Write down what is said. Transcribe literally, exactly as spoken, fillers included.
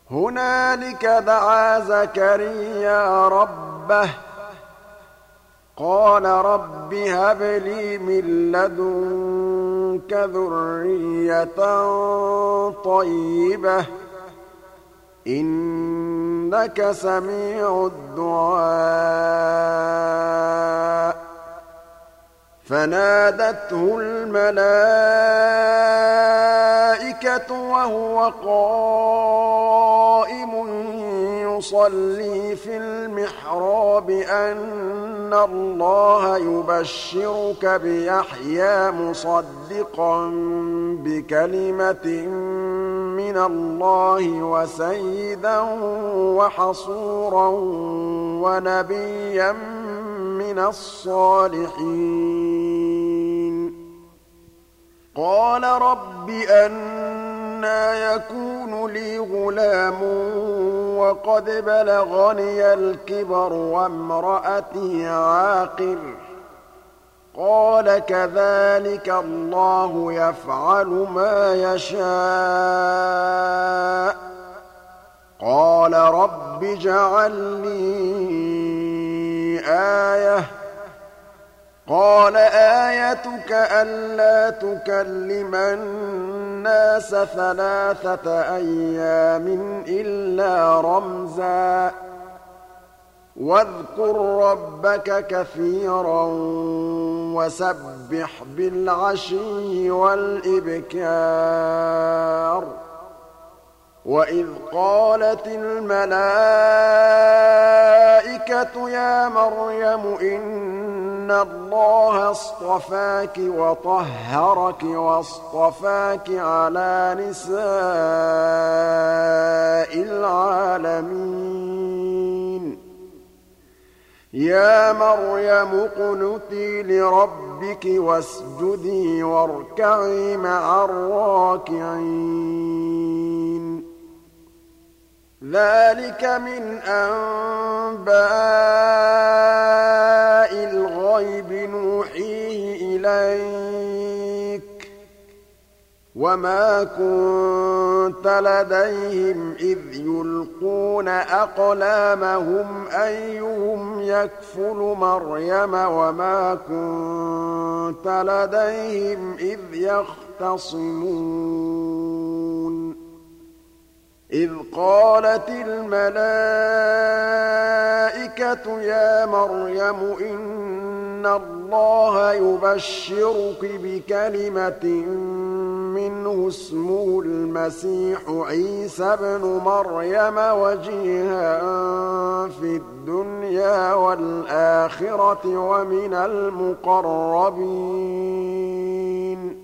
هنالك دعا زكريا ربه قال رب هب لي من لدنك ذرية طيبة إنك سميع الدعاء فنادته الملائكة وهو قائم يصلي في المحراب أن الله يبشرك بيحيى مصدقا بكلمة من الله وسيدا وحصورا ونبيا من الصالحين قال رب أنى يكون لي غلام وقد بلغني الكبر وامرأتي عاقر قال كذلك الله يفعل ما يشاء قال رب اجعل لي آية قال آيتك ألا تكلم الناس ثلاثة أيام إلا رمزا واذكر ربك كثيرا وسبح بالعشي والإبكار وإذ قالت الملائكة يا مريم إن الله اصطفاك وطهرك واصطفاك على نساء العالمين يا مريم اقنتي لربك واسجدي واركعي مع الراكعين ذلك من أنباء الغيب نوحيه إليك وما كنت لديهم إذ يلقون أقلامهم أيهم يكفل مريم وما كنت لديهم إذ يختصمون إذ قالت الملائكة يا مريم إن الله يبشرك بكلمة منه اسمه المسيح عيسى ابن مريم وجيها في الدنيا والآخرة ومن المقربين